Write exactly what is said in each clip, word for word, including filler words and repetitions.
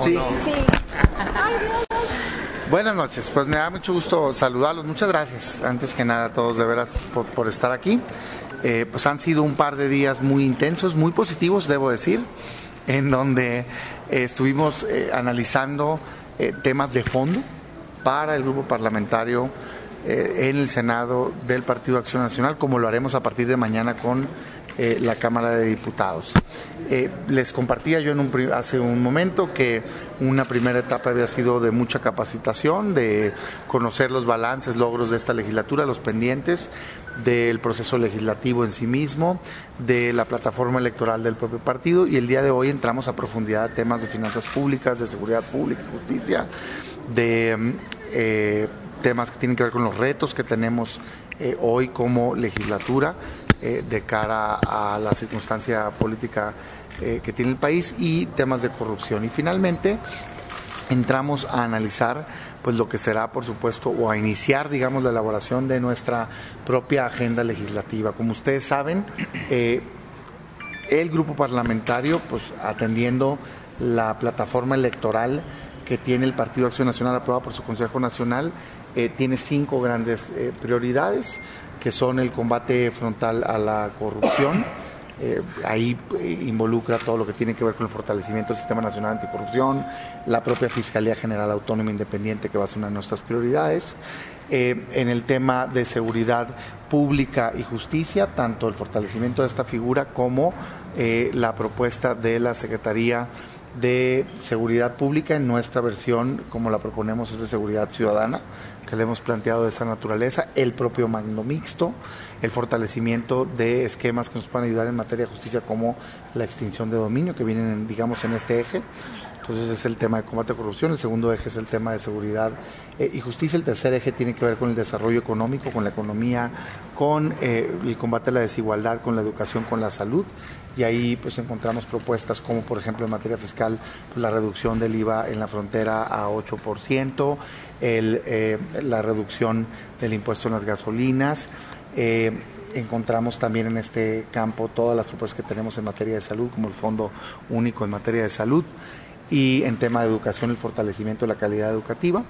¿o sí. no? Sí. Buenas noches, pues me da mucho gusto saludarlos, muchas gracias, antes que nada a todos de veras por, por estar aquí. Eh, pues han sido un par de días muy intensos, muy positivos, debo decir, en donde eh, estuvimos eh, analizando eh, temas de fondo para el grupo parlamentario eh, en el Senado del Partido Acción Nacional, como lo haremos a partir de mañana con eh, la Cámara de Diputados. Eh, les compartía yo en un, hace un momento que una primera etapa había sido de mucha capacitación, de conocer los balances, logros de esta legislatura, los pendientes del proceso legislativo en sí mismo, de la plataforma electoral del propio partido, y el día de hoy entramos a profundidad a temas de finanzas públicas, de seguridad pública y justicia, de eh, temas que tienen que ver con los retos que tenemos eh, hoy como legislatura eh, de cara a la circunstancia política eh, que tiene el país, y temas de corrupción. Y finalmente entramos a analizar pues lo que será, por supuesto, o a iniciar, digamos, la elaboración de nuestra propia agenda legislativa. Como ustedes saben, eh, el grupo parlamentario, pues atendiendo la plataforma electoral que tiene el Partido Acción Nacional aprobada por su Consejo Nacional, eh, tiene cinco grandes eh, prioridades, que son el combate frontal a la corrupción. Eh, ahí involucra todo lo que tiene que ver con el fortalecimiento del Sistema Nacional Anticorrupción, la propia Fiscalía General Autónoma Independiente, que va a ser una de nuestras prioridades. Eh, en el tema de seguridad pública y justicia, tanto el fortalecimiento de esta figura como eh, la propuesta de la Secretaría de Seguridad Pública, en nuestra versión, como la proponemos, es de seguridad ciudadana, que le hemos planteado de esa naturaleza, el propio magno mixto, el fortalecimiento de esquemas que nos puedan ayudar en materia de justicia, como la extinción de dominio, que vienen, digamos, en este eje. Entonces es el tema de combate a corrupción, el segundo eje es el tema de seguridad eh, y justicia, el tercer eje tiene que ver con el desarrollo económico, con la economía, con eh, el combate a la desigualdad, con la educación, con la salud, y ahí pues encontramos propuestas como, por ejemplo, en materia fiscal, pues, la reducción del I V A en la frontera a ocho por ciento, el, eh, la reducción del impuesto en las gasolinas. Eh, encontramos también en este campo todas las propuestas que tenemos en materia de salud, como el Fondo Único en materia de salud, y en tema de educación, el fortalecimiento de la calidad educativa.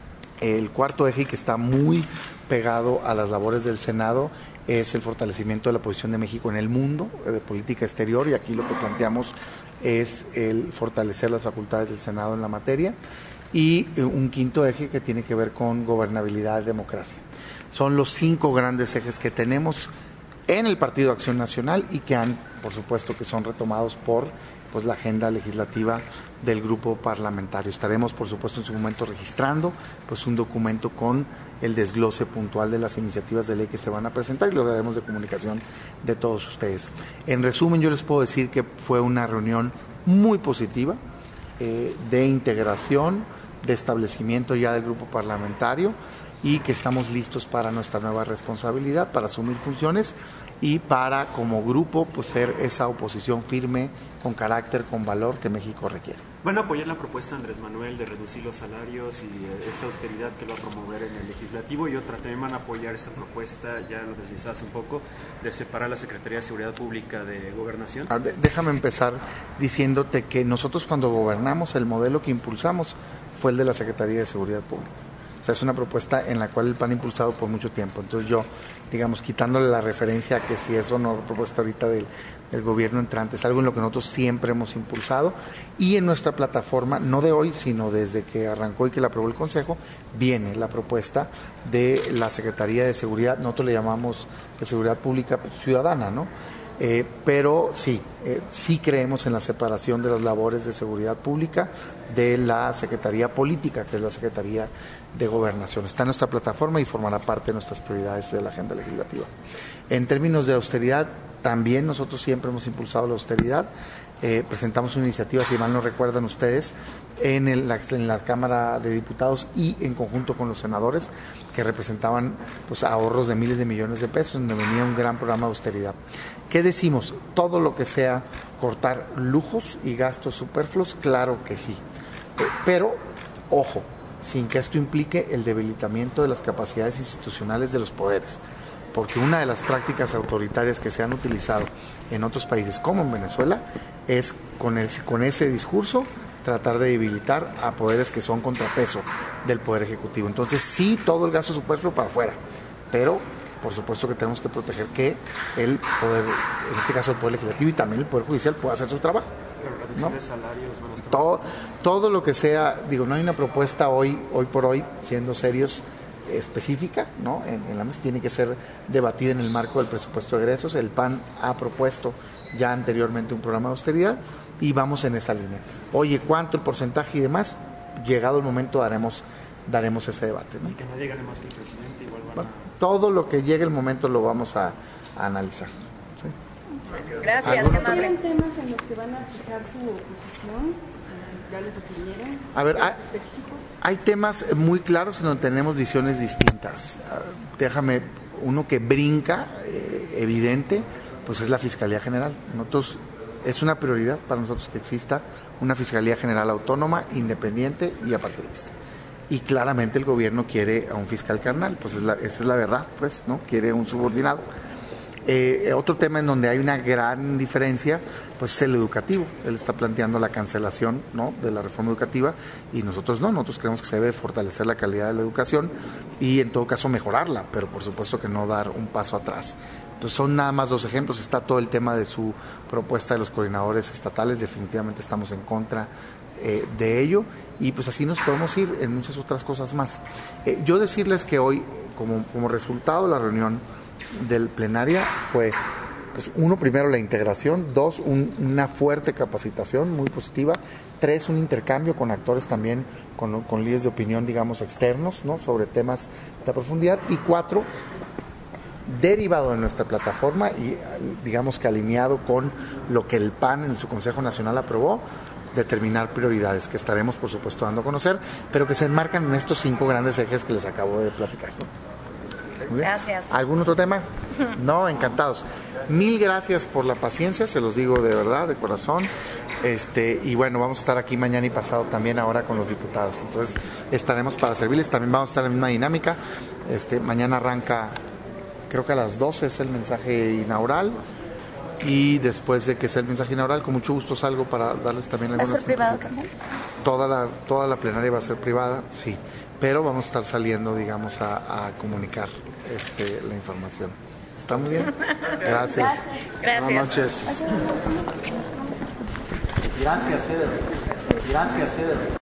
El cuarto eje, que está muy pegado a las labores del Senado, es el fortalecimiento de la posición de México en el mundo, de política exterior, y aquí lo que planteamos es el fortalecer las facultades del Senado en la materia. Y un quinto eje que tiene que ver con gobernabilidad y democracia. Son los cinco grandes ejes que tenemos en el Partido Acción Nacional y que han, por supuesto, que son retomados por pues la agenda legislativa del grupo parlamentario. Estaremos, por supuesto, en su momento registrando pues un documento con el desglose puntual de las iniciativas de ley que se van a presentar, y lo daremos de comunicación de todos ustedes. En resumen, yo les puedo decir que fue una reunión muy positiva, eh, de integración, de establecimiento ya del grupo parlamentario, y que estamos listos para nuestra nueva responsabilidad, para asumir funciones y para, como grupo, pues ser esa oposición firme, con carácter, con valor que México requiere. ¿Van a apoyar la propuesta de Andrés Manuel de reducir los salarios y esta austeridad que lo va a promover en el legislativo? Y otra, también van a apoyar esta propuesta, ya lo deslizaste un poco, de separar la Secretaría de Seguridad Pública de Gobernación. Ah, de, déjame empezar diciéndote que nosotros, cuando gobernamos, el modelo que impulsamos fue el de la Secretaría de Seguridad Pública. O sea, es una propuesta en la cual el P A N ha impulsado por mucho tiempo. Entonces yo, digamos, quitándole la referencia a que si eso no es propuesta ahorita del, del gobierno entrante, es algo en lo que nosotros siempre hemos impulsado, y en nuestra plataforma, no de hoy, sino desde que arrancó y que la aprobó el Consejo, viene la propuesta de la Secretaría de Seguridad, nosotros le llamamos de Seguridad Pública Ciudadana, ¿no? Eh, pero sí, eh, sí creemos en la separación de las labores de seguridad pública de la Secretaría Política, que es la Secretaría de Gobernación. Está en nuestra plataforma y formará parte de nuestras prioridades de la agenda legislativa. En términos de austeridad, también nosotros siempre hemos impulsado la austeridad. Eh, presentamos una iniciativa, si mal no recuerdan ustedes, en, el, la, en la Cámara de Diputados y en conjunto con los senadores, que representaban pues ahorros de miles de millones de pesos, donde venía un gran programa de austeridad. ¿Qué decimos? Todo lo que sea cortar lujos y gastos superfluos, claro que sí. Pero, ojo, sin que esto implique el debilitamiento de las capacidades institucionales de los poderes. Porque una de las prácticas autoritarias que se han utilizado en otros países, como en Venezuela, es con, el, con ese discurso tratar de debilitar a poderes que son contrapeso del Poder Ejecutivo. Entonces, sí, todo el gasto superfluo para afuera, pero por supuesto que tenemos que proteger que el Poder, en este caso el Poder Legislativo y también el Poder Judicial, pueda hacer su trabajo. ¿No? Todo, todo lo que sea, digo, no hay una propuesta hoy, hoy por hoy, siendo serios, específica, ¿no? En, en la mesa tiene que ser debatida en el marco del presupuesto de egresos. El P A N ha propuesto ya anteriormente un programa de austeridad y vamos en esa línea. Oye, ¿cuánto el porcentaje y demás? Llegado el momento daremos daremos ese debate, ¿no? Y que no llegue más que el presidente igual van bueno, a... Todo lo que llegue el momento lo vamos a, a analizar. ¿Sí? Gracias. ¿Tienen temas en los que van a fijar su posición? ¿Ya les definieron? A ver, hay, hay temas muy claros en donde tenemos visiones distintas. Uh, déjame, uno que brinca, eh, evidente, pues es la Fiscalía General. Nosotros, es una prioridad para nosotros que exista una Fiscalía General autónoma, independiente y apartidista. Y claramente el gobierno quiere a un fiscal carnal, pues es la, esa es la verdad, pues, ¿no? Quiere un subordinado. Eh, otro tema en donde hay una gran diferencia, pues es el educativo. Él está planteando la cancelación, ¿no?, de la reforma educativa y nosotros no, nosotros creemos que se debe fortalecer la calidad de la educación y en todo caso mejorarla, pero por supuesto que no dar un paso atrás. Pues son nada más dos ejemplos, está todo el tema de su propuesta de los coordinadores estatales, definitivamente estamos en contra eh, de ello y pues así nos podemos ir en muchas otras cosas más. Eh, yo decirles que hoy, como, como resultado de la reunión del plenaria fue, pues uno, primero la integración, dos, un, una fuerte capacitación muy positiva, tres, un intercambio con actores también, con, con líderes de opinión, digamos, externos, ¿no?, sobre temas de profundidad, y cuatro, derivado de nuestra plataforma y digamos que alineado con lo que el P A N en su Consejo Nacional aprobó, determinar prioridades que estaremos por supuesto dando a conocer, pero que se enmarcan en estos cinco grandes ejes que les acabo de platicar. Gracias. ¿Algún otro tema? No, encantados. Mil gracias por la paciencia, se los digo de verdad, de corazón. Este, y bueno, vamos a estar aquí mañana y pasado también ahora con los diputados. Entonces, estaremos para servirles, también vamos a estar en la misma dinámica. Este, mañana arranca, creo que a las doce es el mensaje inaugural. Y después de que sea el mensaje inaugural, con mucho gusto salgo para darles también algunas... ¿Va a ser privado también? Toda la, toda la plenaria va a ser privada, sí. Pero vamos a estar saliendo, digamos, a, a comunicar este, la información. ¿Está muy bien? Gracias. Gracias. Buenas noches. Gracias, Eder. Gracias, Eder.